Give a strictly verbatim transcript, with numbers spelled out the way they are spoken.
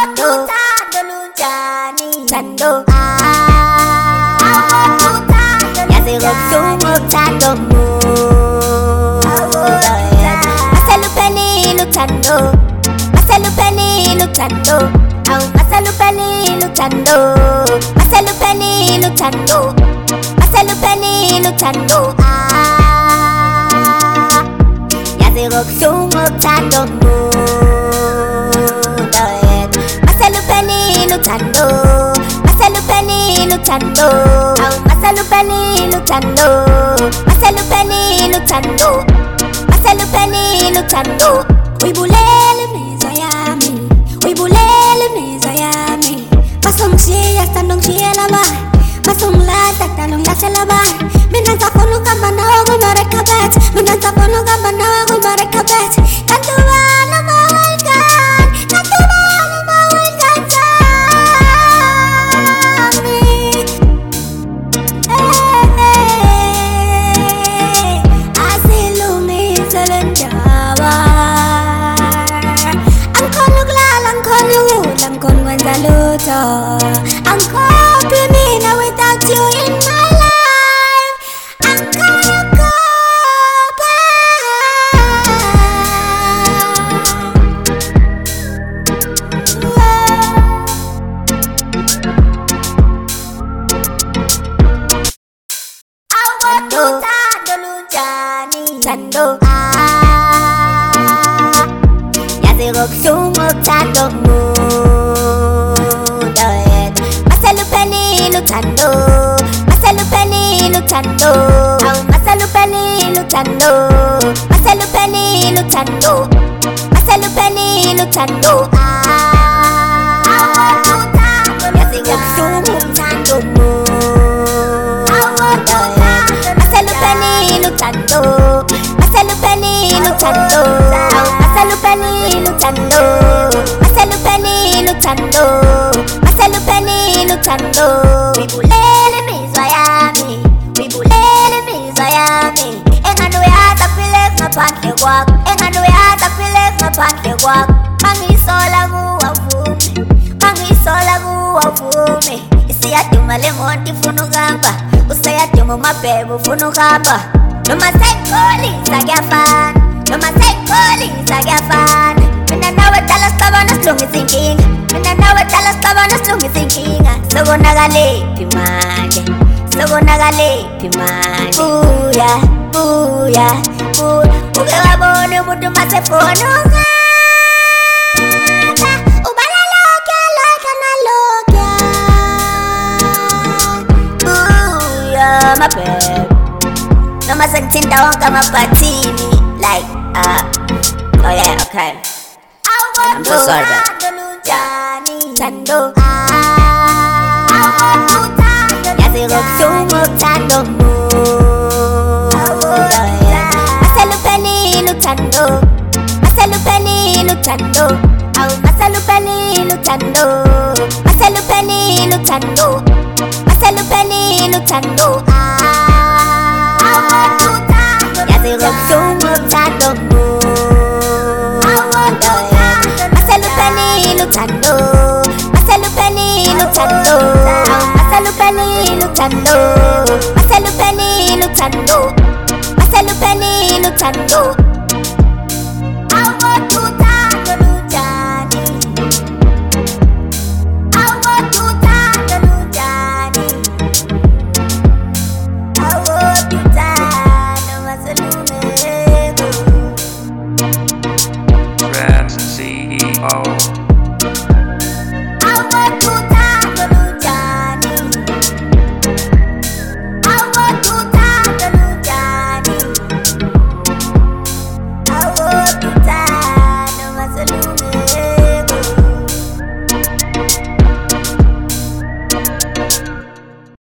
Tando, Tando, yazi rokusumu Tando mu. Masalupeni lutando, masalupeni lutando, au masalupeni lutando, masalupeni lutando, masalupeni lutando. Yazi rokusumu Tando mu. Masalupeni lutando, masalupeni lutando, au masalupeni lutando, masalupeni lutando, masalupeni lutando. Uibulele meza yami, uibulele meza yami. Masumshia standong shia laba, masumlata tanong yasa laba. Minansa kono kamba na ogo marekabet, minansa kono kamba na ogo marekabet. Kantuwa na mawalkan, kantuwa na mawalkan sami. Eh eh, asilumi salanjawa. Angkon lugla, angkon lugul, angkon wanzaluto. Angkon pimina without you in my life. Angkon ko pa. Tando, Tando, yazi rokusumu Tando mu. Masalupeni lutando, masalupeni lutando, au masalupeni lutando, masalupeni lutando, masalupeni lutando. Yazi rokusumu Tando mu. Masalupeni lutando, masalupeni lutando, au masalupeni lutando, masalupeni lutando, masalupeni lutando. Wibulele mizwa yami, wibulele mizwa yami. Engano ya tapile ngapande kwak, engano ya tapile ngapande kwak. Mangisola guwavume, mangisola guwavume. Isiyaduma lengonti funu gamba, usayaduma mabebu funu gamba. Noma sekoli sagyafan, noma sekoli sagyafan. Mina nawe tala sabana slungi sinking, mina nawe tala sabana slungi sinking. Sogo nagale pimanje, sogo nagale pimanje. Buya, buya, buya. Uge wabone mudu masefono nga. Ubala lokya, lokya na lokya. Buya, my babe. No más entienda onka mapatini. Like, uh, oh yeah, okay. I'm so sorry, man. Yeah. Tando, yazi rokusumu Tando mu. Masalupeni lutando, masalupeni lutando, au masalupeni lutando, masalupeni lutando, masalupeni lutando. Yazi rokusumu Tando mu. Masalupeni lutando, masalupeni lutando, au masalupeni lutando, masalupeni lutando, masalupeni lutando.